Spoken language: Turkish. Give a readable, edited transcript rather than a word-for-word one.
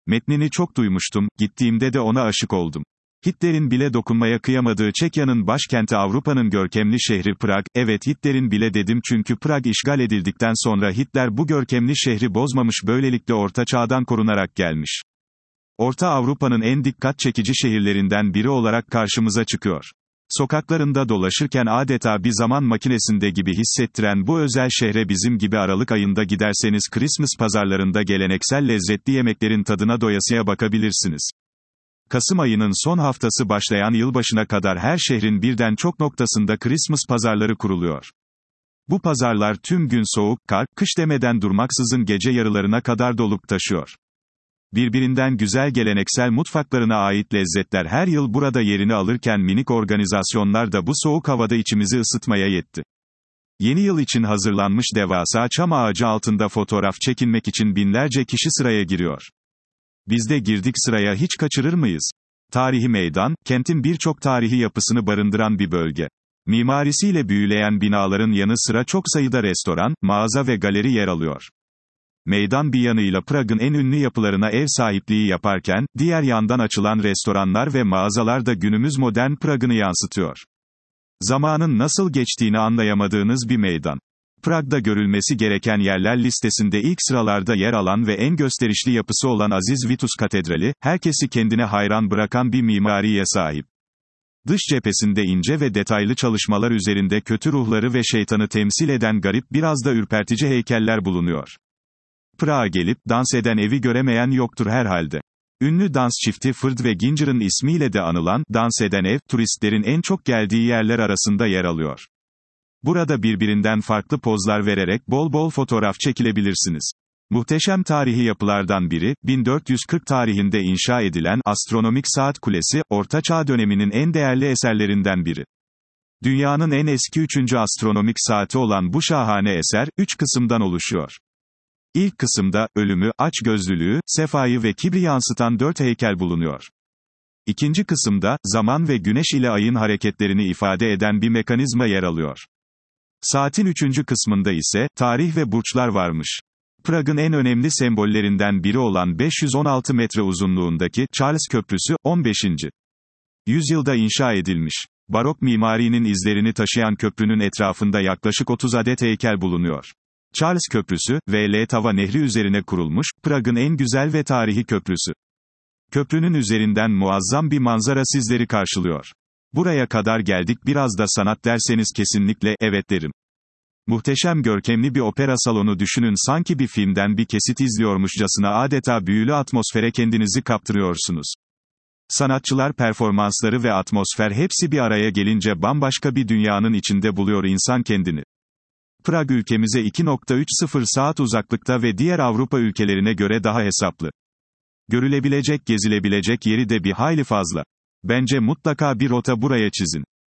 Metnini çok duymuştum, gittiğimde de ona aşık oldum. Hitler'in bile dokunmaya kıyamadığı Çekya'nın başkenti Avrupa'nın görkemli şehri Prag, evet Hitler'in bile dedim çünkü Prag işgal edildikten sonra Hitler bu görkemli şehri bozmamış, böylelikle Orta Çağ'dan korunarak gelmiş. Orta Avrupa'nın en dikkat çekici şehirlerinden biri olarak karşımıza çıkıyor. Sokaklarında dolaşırken adeta bir zaman makinesinde gibi hissettiren bu özel şehre bizim gibi Aralık ayında giderseniz Christmas pazarlarında geleneksel lezzetli yemeklerin tadına doyasıya bakabilirsiniz. Kasım ayının son haftası başlayan yılbaşına kadar her şehrin birden çok noktasında Christmas pazarları kuruluyor. Bu pazarlar tüm gün soğuk, kar, kış demeden durmaksızın gece yarılarına kadar dolup taşıyor. Birbirinden güzel geleneksel mutfaklarına ait lezzetler her yıl burada yerini alırken minik organizasyonlar da bu soğuk havada içimizi ısıtmaya yetti. Yeni yıl için hazırlanmış devasa çam ağacı altında fotoğraf çekinmek için binlerce kişi sıraya giriyor. Biz de girdik sıraya, hiç kaçırır mıyız? Tarihi meydan, kentin birçok tarihi yapısını barındıran bir bölge. Mimarisiyle büyüleyen binaların yanı sıra çok sayıda restoran, mağaza ve galeri yer alıyor. Meydan bir yanıyla Prag'ın en ünlü yapılarına ev sahipliği yaparken, diğer yandan açılan restoranlar ve mağazalar da günümüz modern Prag'ını yansıtıyor. Zamanın nasıl geçtiğini anlayamadığınız bir meydan. Prag'da görülmesi gereken yerler listesinde ilk sıralarda yer alan ve en gösterişli yapısı olan Aziz Vitus Katedrali, herkesi kendine hayran bırakan bir mimariye sahip. Dış cephesinde ince ve detaylı çalışmalar üzerinde kötü ruhları ve şeytanı temsil eden garip, biraz da ürpertici heykeller bulunuyor. Prag'a gelip, dans eden evi göremeyen yoktur herhalde. Ünlü dans çifti Ferd ve Ginger'ın ismiyle de anılan, dans eden ev, turistlerin en çok geldiği yerler arasında yer alıyor. Burada birbirinden farklı pozlar vererek bol bol fotoğraf çekilebilirsiniz. Muhteşem tarihi yapılardan biri, 1440 tarihinde inşa edilen Astronomik Saat Kulesi, Orta Çağ döneminin en değerli eserlerinden biri. Dünyanın en eski 3. astronomik saati olan bu şahane eser, 3 kısımdan oluşuyor. İlk kısımda, ölümü, açgözlülüğü, sefayı ve kibri yansıtan 4 heykel bulunuyor. İkinci kısımda, zaman ve güneş ile ayın hareketlerini ifade eden bir mekanizma yer alıyor. Saatin 3. kısmında ise, tarih ve burçlar varmış. Prag'ın en önemli sembollerinden biri olan 516 metre uzunluğundaki Charles Köprüsü, 15. yüzyılda inşa edilmiş. Barok mimarinin izlerini taşıyan köprünün etrafında yaklaşık 30 adet heykel bulunuyor. Charles Köprüsü, Vltava Nehri üzerine kurulmuş, Prag'ın en güzel ve tarihi köprüsü. Köprünün üzerinden muazzam bir manzara sizleri karşılıyor. Buraya kadar geldik, biraz da sanat derseniz kesinlikle evet derim. Muhteşem görkemli bir opera salonu düşünün, sanki bir filmden bir kesit izliyormuşçasına adeta büyülü atmosfere kendinizi kaptırıyorsunuz. Sanatçılar, performansları ve atmosfer hepsi bir araya gelince bambaşka bir dünyanın içinde buluyor insan kendini. Prag ülkemize 2,30 saat uzaklıkta ve diğer Avrupa ülkelerine göre daha hesaplı. Görülebilecek, gezilebilecek yeri de bir hayli fazla. Bence mutlaka bir rota buraya çizin.